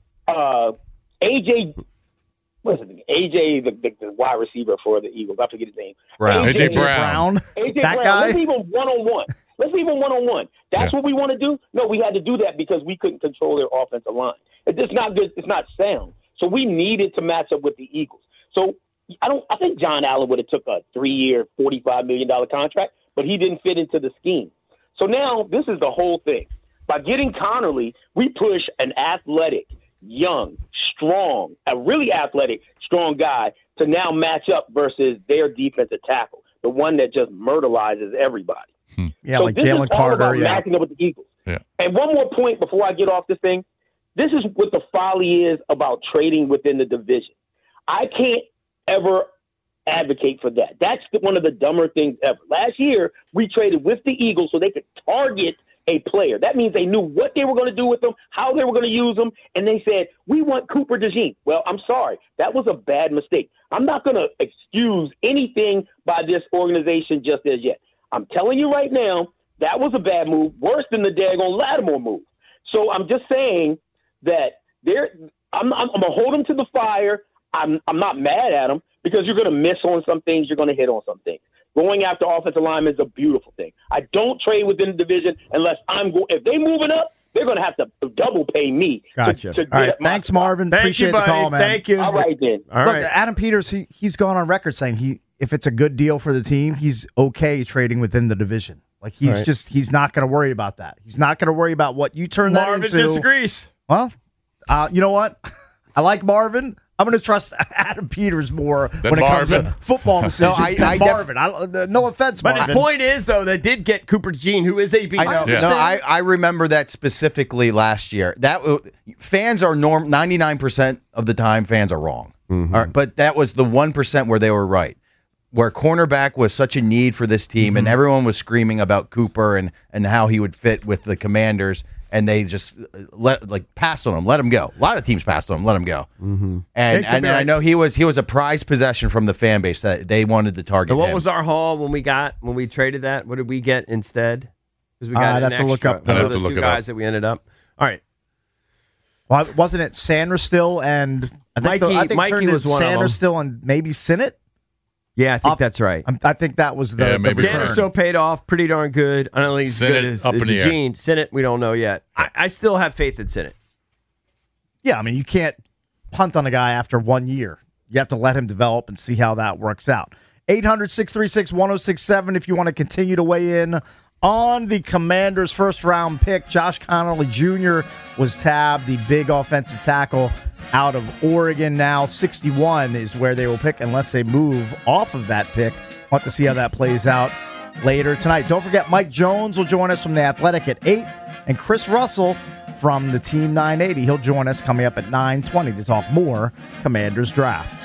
uh, A J. What's his name? A J, the, the, the wide receiver for the Eagles. I forget his name. Brown. A J Brown. A J That Brown. guy? Let's leave him one on one. Let's leave him one on one. That's Yeah. what we want to do. No, we had to do that because we couldn't control their offensive line. It's just not good. It's not sound. So we needed to match up with the Eagles. So I don't. I think John Allen would have took a three-year, forty-five million dollar contract, but he didn't fit into the scheme. So now this is the whole thing. By getting Connerly, we push an athletic, young, strong, a really athletic, strong guy to now match up versus their defensive tackle, the one that just murderizes everybody. Yeah, So like this is Jalen all Carter. about Yeah. matching up with the Eagles. Yeah. And one more point before I get off this thing. This is what the folly is about trading within the division. I can't ever advocate for that. That's the, one of the dumber things ever. Last year, we traded with the Eagles so they could target a player. That means they knew what they were going to do with them, how they were going to use them, and they said, we want Cooper DeJean. Well, I'm sorry. That was a bad mistake. I'm not going to excuse anything by this organization just as yet. I'm telling you right now, that was a bad move, worse than the daggone Lattimore move. So I'm just saying that they're, I'm, I'm, I'm going to hold them to the fire. I'm, I'm not mad at them because you're going to miss on some things, you're going to hit on some things. Going after offensive linemen is a beautiful thing. I don't trade within the division unless I'm going. If they moving up, they're going to have to double pay me. Gotcha. To, to All right. get my Thanks, spot. Marvin. Thank Appreciate you, buddy. the call, man. Thank you. All right, then. All Look, right. Adam Peters, he, he's gone on record saying he, if it's a good deal for the team, he's okay trading within the division. Like he's Right. just he's not going to worry about that. He's not going to worry about what you turn that Marvin into. disagrees. Well, uh, you know what? I like Marvin. I'm going to trust Adam Peters more Then when it Marvin. comes to football decisions. No, I- than I def- Marvin. I, uh, no offense, But Marvin. his point is, though, they did get Cooper Jean, who is a beast. I know. Yeah. No, I, I remember that specifically last year. That w- fans are norm. ninety-nine percent of the time, fans are wrong. Mm-hmm. All right, but that was the one percent where they were right. Where cornerback was such a need for this team, Mm-hmm. and everyone was screaming about Cooper and and how he would fit with the Commanders, and they just uh, let like passed on him, let him go. A lot of teams passed on him, let him go. Mm-hmm. And It could and be I like- know he was he was a prized possession from the fan base that they wanted to target And what him. was our haul when we got when we traded that? What did we get instead? Because we Uh, got I'd an have to look extra. up the- What I'd were have the to look two it up. guys that we ended up. All right, Well, wasn't it Sanders still and I think the, Mikey- I think Mikey turned was it one of them. Sanders still and maybe Sinnott. yeah, I think Off- that's right. I'm- I think that was the, Yeah, the maybe return. Sanders still paid off pretty darn good. I don't think he's Sinnott good as up in uh, the air. Gene. Sinnott, we don't know yet. I, I still have faith in Sinnott. Yeah, I mean, you can't punt on a guy after one year. You have to let him develop and see how that works out. eight hundred, six three six, one oh six seven if you want to continue to weigh in on the Commanders' first-round pick. Josh Connolly Junior was tabbed, the big offensive tackle out of Oregon. Now sixty-one is where they will pick unless they move off of that pick. Want to see how that plays out later tonight. Don't forget, Mike Jones will join us from The Athletic at eight, and Chris Russell from the Team nine eighty. He'll join us coming up at nine twenty to talk more Commanders draft.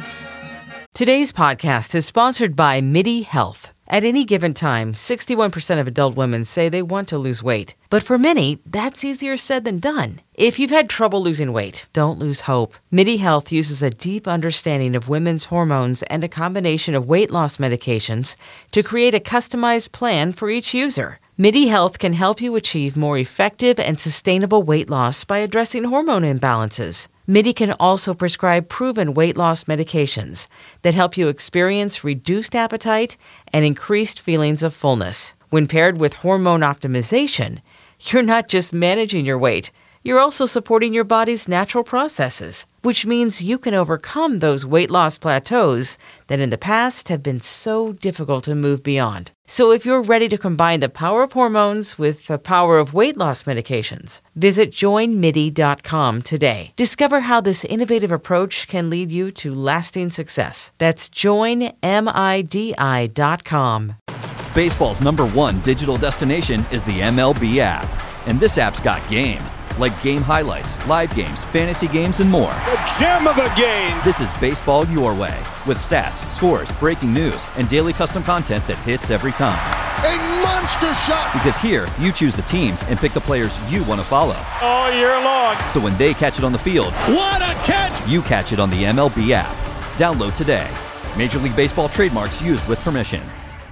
Today's podcast is sponsored by MIDI Health. At any given time, sixty-one percent of adult women say they want to lose weight. But for many, that's easier said than done. If you've had trouble losing weight, don't lose hope. MIDI Health uses a deep understanding of women's hormones and a combination of weight loss medications to create a customized plan for each user. MIDI Health can help you achieve more effective and sustainable weight loss by addressing hormone imbalances. MIDI can also prescribe proven weight loss medications that help you experience reduced appetite and increased feelings of fullness. When paired with hormone optimization, you're not just managing your weight, you're also supporting your body's natural processes, which means you can overcome those weight loss plateaus that in the past have been so difficult to move beyond. So if you're ready to combine the power of hormones with the power of weight loss medications, visit join midi dot com today. Discover how this innovative approach can lead you to lasting success. That's join midi dot com. Baseball's number one digital destination is the M L B app. And this app's got game. Like game highlights, live games, fantasy games, and more. The gem of a game! This is baseball your way. With stats, scores, breaking news, and daily custom content that hits every time. A monster shot! Because here, you choose the teams and pick the players you want to follow. All year long. So when they catch it on the field, What a catch! you catch it on the M L B app. Download today. Major League Baseball trademarks used with permission.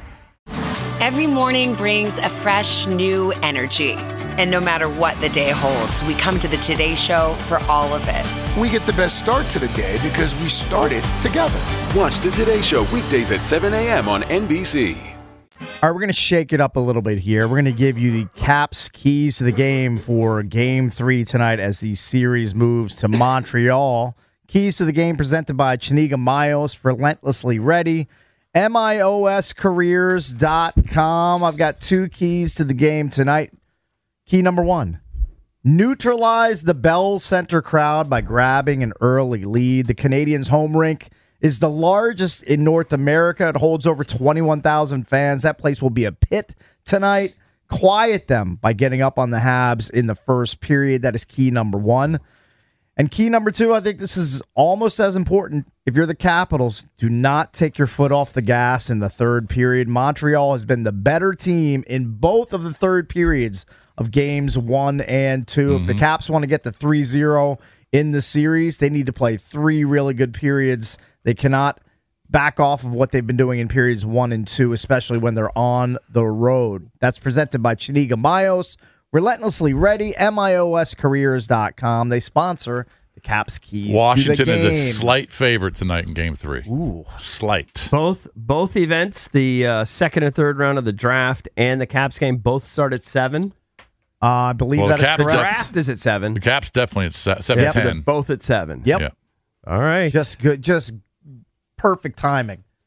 Every morning brings a fresh, new energy. And no matter what the day holds, we come to the Today Show for all of it. We get the best start to the day because we started together. Watch the Today Show weekdays at seven a.m. on N B C. All right, we're going to shake it up a little bit here. We're going to give you the Caps keys to the game for game three tonight as the series moves to Montreal. Keys to the game presented by Chiniga Mayos, relentlessly ready. M I O S careers dot com. I've got two keys to the game tonight. Key number one, neutralize the Bell Center crowd by grabbing an early lead. The Canadiens' home rink is the largest in North America. It holds over twenty-one thousand fans. That place will be a pit tonight. Quiet them by getting up on the Habs in the first period. That is key number one. And key number two, I think this is almost as important. If you're the Capitals, do not take your foot off the gas in the third period. Montreal has been the better team in both of the third periods of games one and two. Mm-hmm. If the Caps want to get to three zero in the series, they need to play three really good periods. They cannot back off of what they've been doing in periods one and two, especially when they're on the road. That's presented by Chiniga Mayos. Relentlessly ready, M I O S careers dot com. They sponsor the Caps keys. Washington to the is game. a slight favorite tonight in game three. Ooh. Slight. Both both events, the uh, second and third round of the draft and the Caps game, both start at seven. Uh, I believe Well, that the is Caps correct. def- Draft is at seven. The Caps definitely at se- seven Yeah, so they're ten. both at seven. Yep. Yeah. All right. Just good, just perfect timing.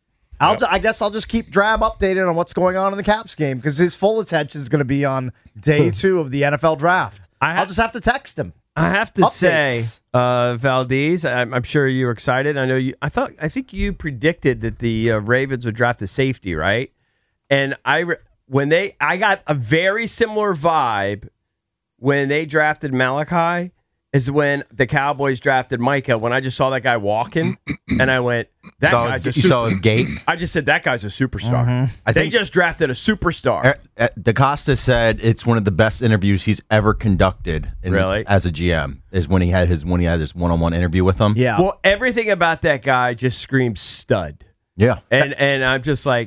I'll Yep. ju- I guess I'll just keep Drab updated on what's going on in the Caps game because his full attention is going to be on day two of the N F L draft. I ha- I'll just have to text him. I have to Updates. say, uh, Valdez, I'm, I'm sure you were excited. I know you. I thought. I think you predicted that the uh, Ravens would draft a safety, right? And I, re- when they, I got a very similar vibe when they drafted Malachi. Is when the Cowboys drafted Micah. When I just saw that guy walking, and I went, "That Saw guy's his- a you saw his super-" gait? I just said that guy's a superstar. Mhm. I they think- just drafted a superstar. Uh, DaCosta said it's one of the best interviews he's ever conducted. In, Really? as a G M, is when he had his when he had his one on one interview with him. Yeah. Well, everything about that guy just screams stud. Yeah. And and I'm just like,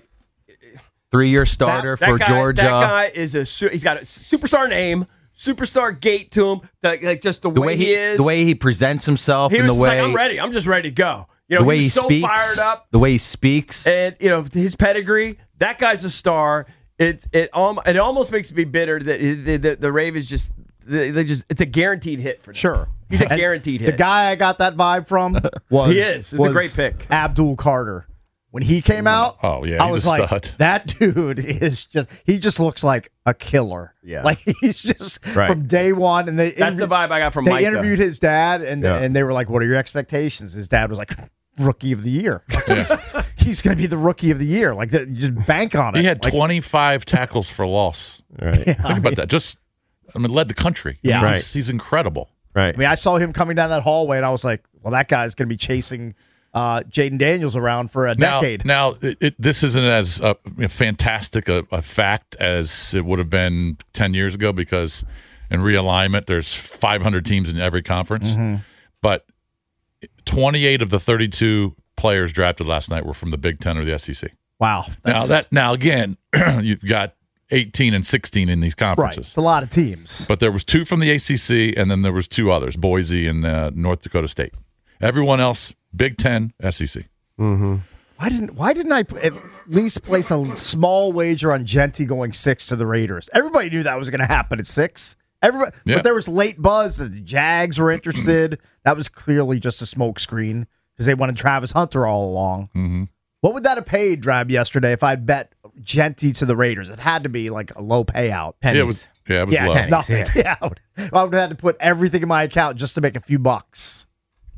Three year starter that, that for guy, Georgia. That guy is a su- he's got a superstar name, superstar gait to him. Like, like just the, the way, way he, he is. the way he presents himself, he and was the just way like, I'm ready. I'm just ready to go. You know, the way he he, was so speaks, fired up. the way he speaks. And you know his pedigree. That guy's a star. It it um it almost makes me bitter that it, the, the the Ravens just they, they just it's a guaranteed hit for them. Sure. He's a And guaranteed hit. The guy I got that vibe from was He is. It's a was great pick. Abdul Carter. When he came out, Oh, yeah, I he's was a like, stud. that dude is just, he just looks like a killer. Yeah. Like he's just Right. from day one. And they That's the vibe I got from They Micah. interviewed his dad and, Yeah. and they were like, what are your expectations? His dad was like, rookie of the year. Like, he's he's going to be the rookie of the year. Like, that, just bank on it. He had Like, twenty-five tackles for loss. Right. Think about that. Just, I mean, led the country. Yeah. I mean, Right. he's, he's incredible. Right. I mean, I saw him coming down that hallway and I was like, well, that guy's going to be chasing uh, Jaden Daniels around for a Now, decade. now it, it, this isn't as uh, fantastic a, a fact as it would have been ten years ago because in realignment, there's five hundred teams in every conference. Mhm. But twenty-eight of the thirty-two players drafted last night were from the Big Ten or the S E C. Wow. Now That's, that now again, you've got eighteen and sixteen in these right. conferences. It's a lot of teams. But there was two from the A C C, and then there was two others, Boise and uh, North Dakota State. Everyone else, Big Ten, S E C. Mm-hmm. Why didn't Why didn't I at least place a small wager on Genty going six to the Raiders? Everybody knew that was going to happen at six. Everybody, Yeah. but there was late buzz that the Jags were interested. That was clearly just a smokescreen because they wanted Travis Hunter all along. Mm-hmm. What would that have paid, Drab, yesterday if I'd bet Genty to the Raiders? It had to be like a low payout. Yeah, it was, yeah, it was yeah, low. it's nothing. Yeah, I would, I would have had to put everything in my account just to make a few bucks.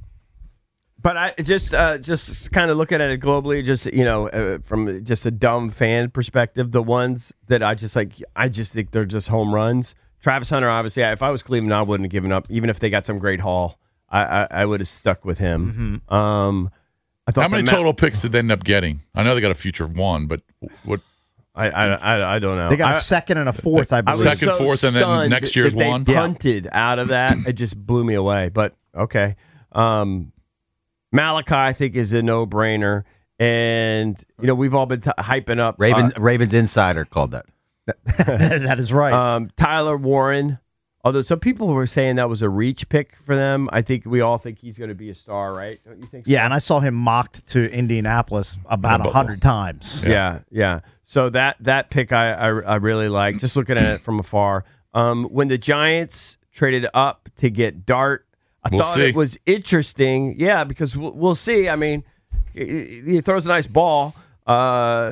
But I just uh, just kind of looking at it globally, just you know, uh, from just a dumb fan perspective, the ones that I just like, I just think they're just home runs. Travis Hunter, obviously, if I was Cleveland, I wouldn't have given up, even if they got some great haul. I I, I would have stuck with him. Mm-hmm. Um, I thought How many the Ma- total picks did they end up getting? I know they got a future one, but what? I I, I, I don't know. They got a I- second and a fourth, I I was believe. Second, so fourth, and then stunned next year's that they one? punted out of that. It just blew me away. But okay, um, Malachi, I think, is a no-brainer, and you know we've all been t- hyping up Raven, uh, Ravens Insider called that. That is right. um, Tyler Warren. Although some people were saying that was a reach pick for them, I think we all think he's going to be a star, right? Don't you think? so? Yeah, and I saw him mocked to Indianapolis about a hundred times. Yeah, yeah. So that that pick I, I I really like. Just looking at it from afar. Um, when the Giants traded up to get Dart, I We'll thought see. it was interesting. Yeah, because we'll, we'll see. I mean, he, he throws a nice ball. Uh,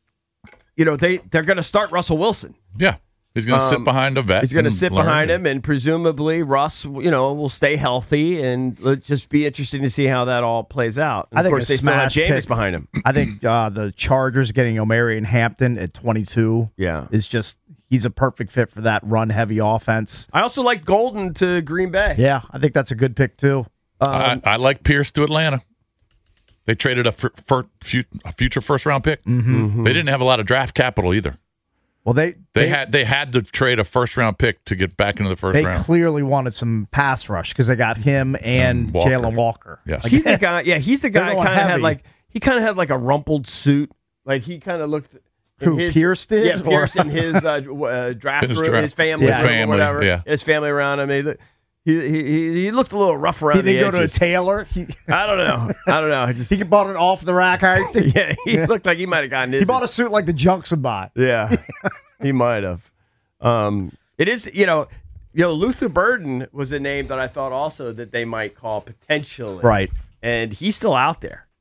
you know, they they're going to start Russell Wilson. Yeah, he's going to sit Um, behind a vet. He's going to and sit learn. behind him, and presumably Russ, you know, will stay healthy, and let's just be interesting to see how that all plays out. And I of think course, a they still have smash Jameis pick- behind him. I think uh, the Chargers getting Omarion Hampton at twenty-two Yeah. is just he's a perfect fit for that run heavy offense. I also like Golden to Green Bay. Yeah, I think that's a good pick too. Um, I, I like Pierce to Atlanta. They traded a, fir- fir- fu- a future first round pick. Mhm. They didn't have a lot of draft capital either. Well, they They, had they had to trade a first round pick to get back into the first they round. clearly wanted some pass rush because they got him and Walker. Jalen Walker. Yes. He's the guy. Yeah, he's the They're guy. going Kind of had heavy. like he kind of had like a rumpled suit. Like he kind of looked. in Who, his, Pierce did, Yeah, Pierce or- in his uh, w- uh, draft His room, draft- his family, his room, family, whatever. yeah. His family around him. He, look- he he he looked a little rough around He didn't the go to a edges. tailor. He, I don't know. I don't know. I just he bought it off the rack. I think. yeah. He looked like he might have gotten his. He bought a suit like the Junks would buy. Yeah, he might have. Um, it is, you know, you know, Luther Burden was a name that I thought also that they might call potentially, Right. And he's still out there.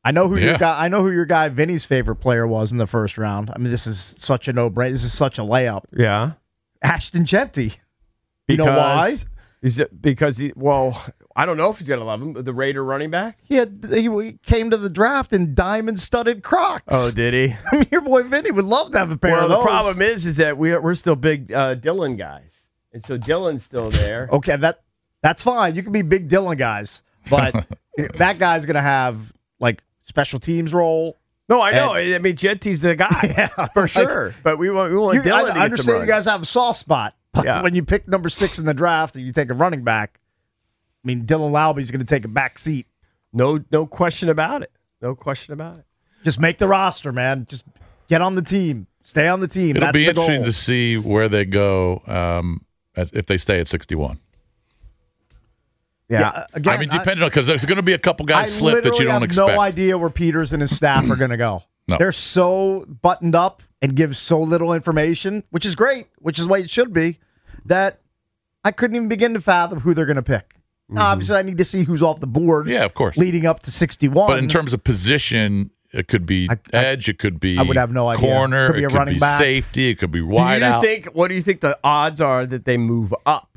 I know who Yeah. your guy. I know who your guy Vinny's favorite player was in the first round. I mean, this is such a no-brainer. This is such a layup. Yeah. Ashton Genty. You Because, know why? Is it because he? Well, I don't know if he's gonna love him. The Raider running back. He had he came to the draft in diamond-studded Crocs. Oh, did he? I mean, your boy Vinny would love to have a pair Well, of the those. problem is, is that we're we're still big uh, Dylan guys, and so Dylan's still there. Okay, that that's fine. You can be big Dylan guys, but that guy's gonna have like special teams role. No, I know. And- I mean, Genty's the guy Yeah, for like, sure. But we want we want You, Dylan I, to get I some understand run. you guys have a soft spot, but Yeah. when you pick number six in the draft and you take a running back, I mean, Dylan Lalby's going to take a back seat. No, no question about it. No question about it. Just make the roster, man. Just get on the team. Stay on the team. It'll That's be the interesting goal. to see where they go um, as, if they stay at sixty-one. Yeah. Yeah, again, I mean, depending on because there's going to be a couple guys I slip that you literally don't have expect. no idea where Peters and his staff are going to go. No. They're so buttoned up and give so little information, which is great, which is the way it should be, that I couldn't even begin to fathom who they're going to pick. Now, obviously, I need to see who's off the board. Yeah, of course. Leading up to sixty-one. But in terms of position, it could be edge, it could be I would have no idea. corner, Could be a it could running be back. safety, it could be Do wide you out. think? What do you think the odds are that they move up?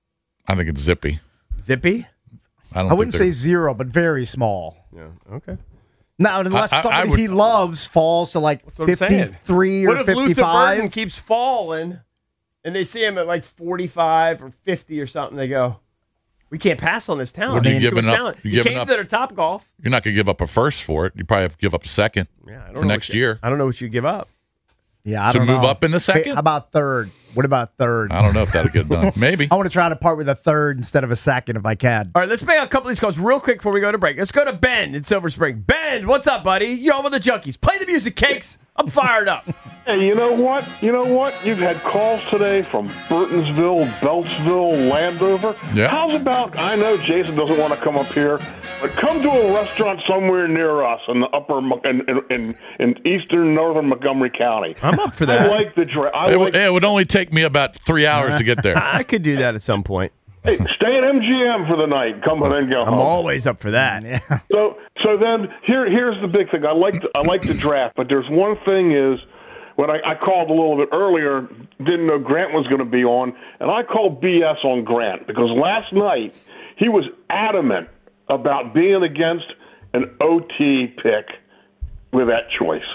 I think it's zippy. Zippy? I don't. I wouldn't think say they're- zero, but very small. Yeah. Okay. Now, unless I- I- I somebody would- he loves falls to like That's what I'm saying. fifty-three What or if Luther Burden fifty-five. keeps falling, and they see him at like forty-five or fifty or something? They go, "We can't pass on this talent. You Too giving much up- talent." you He giving came up- to their top golf. You're not going to give up a first for it. You probably have to give up a second Yeah, I don't for know next what you- year. I don't know what you give up. Yeah, I To don't move know. up in the second? Hey, how about third? What about third? I don't know if that'll get done. Maybe. I want to try to part with a third instead of a second if I can. All right, let's make a couple of these calls real quick before we go to break. Let's go to Ben in Silver Spring. Ben, what's up, buddy? You're on with the Junkies. Play the music, Cakes. I'm fired up. Hey, you know what? You know what? You've had calls today from Burtonsville, Beltsville, Landover. Yeah. How's about, I know Jason doesn't want to come up here, but come to a restaurant somewhere near us in the upper, Mo- in, in, in, in eastern northern Montgomery County. I'm up for that. I like the dra- I It, like, would- it would only take me about three hours to get there. I could do that at some point. hey, stay at M G M for the night. Come and then go I'm home. always up for that. So, so then here, here's the big thing. I like, the, I like the draft, but there's one thing is when I, I called a little bit earlier, didn't know Grant was going to be on, and I called B S on Grant because last night he was adamant about being against an O T pick with that choice.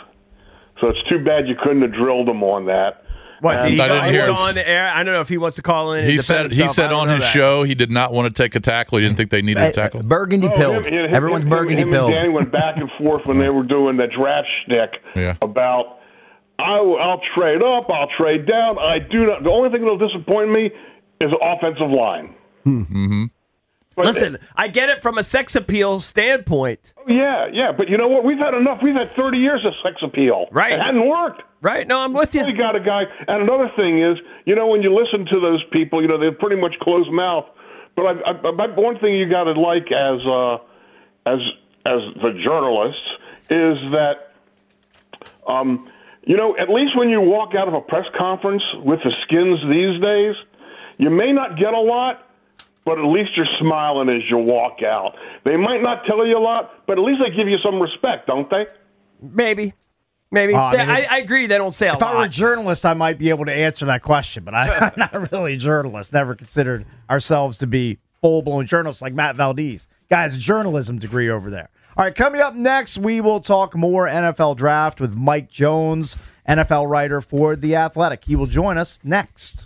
So it's too bad you couldn't have drilled him on that. What, did he I didn't go, he hear was him. on the air? I don't know if he wants to call in and He defend said he himself. said I don't on know his that. show he did not want to take a tackle. He didn't think they needed a tackle. Burgundy Oh, pilled. him- him- Everyone's him- burgundy him pilled. and Danny went back and forth when they were doing the draft shtick Yeah. about I, I'll trade up, I'll trade down. I do not. The only thing that'll disappoint me is the offensive line. Mm-hmm. But- Listen, I get it from a sex appeal standpoint. Oh, yeah, yeah, but you know what? We've had enough. We've had thirty years of sex appeal. Right. It hadn't worked. Right? No, I'm with you. We got a guy. And another thing is, you know, when you listen to those people, you know, they're pretty much closed mouth. But I, I, I, one thing you got to like as uh, as as the journalists is that, um, you know, at least when you walk out of a press conference with the Skins these days, you may not get a lot, but at least you're smiling as you walk out. They might not tell you a lot, but at least they give you some respect, don't they? Maybe. Maybe. Oh, I They- mean, I, if- I agree they don't say a If I were a lot. journalist, I might be able to answer that question, but I, I'm not really a journalist. Never considered ourselves to be full-blown journalists like Matt Valdez. Guy has a journalism degree over there. All right, coming up next, we will talk more N F L draft with Mike Jones, N F L writer for The Athletic. He will join us next.